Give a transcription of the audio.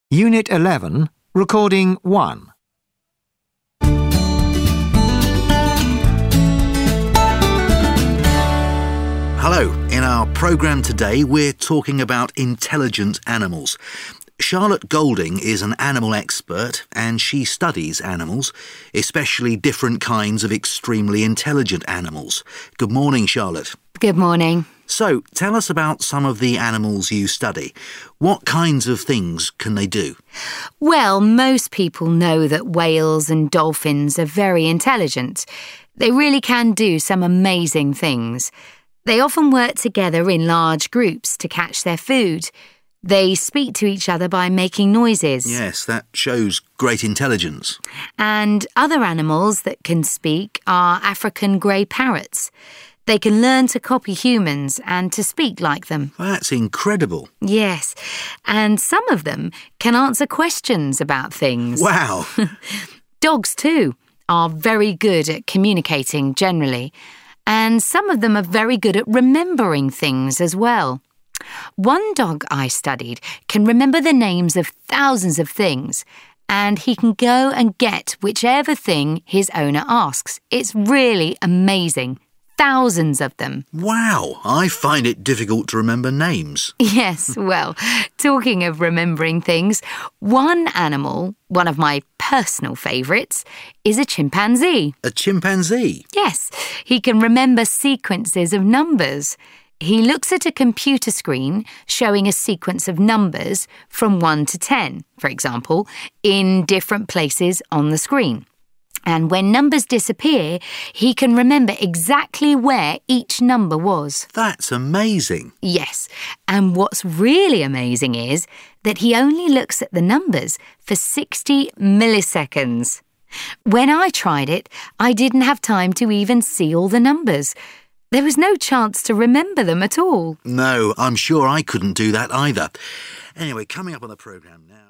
Unit 11, Recording 1. Hello, in our programme today we're talking about intelligent animals. Charlotte Golding is an animal expert and she studies animals, especially different kinds of extremely intelligent animals. Good morning, Charlotte. Good morning. So, tell us about some of the animals you study. What kinds of things can they do? Well, most people know that whales and dolphins are very intelligent. They really can do some amazing things. They often work together in large groups to catch their food. They speak to each other by making noises. Yes, that shows great intelligence. And other animals that can speak are African grey parrots. They can learn to copy humans and to speak like them. That's incredible. Yes, and some of them can answer questions about things. Wow! Dogs, too, are very good at communicating generally, and some of them are very good at remembering things as well. One dog I studied can remember the names of thousands of things, and he can go and get whichever thing his owner asks. It's really amazing. Thousands of them. Wow, I find it difficult to remember names. Yes, well, talking of remembering things, one animal, one of my personal favourites, is a chimpanzee. A chimpanzee? Yes, he can remember sequences of numbers. He looks at a computer screen showing a sequence of numbers from 1 to 10, for example, in different places on the screen. And when numbers disappear, he can remember exactly where each number was. That's amazing. Yes, and what's really amazing is that he only looks at the numbers for 60 milliseconds. When I tried it, I didn't have time to even see all the numbers. There was no chance to remember them at all. No, I'm sure I couldn't do that either. Anyway, coming up on the programme now...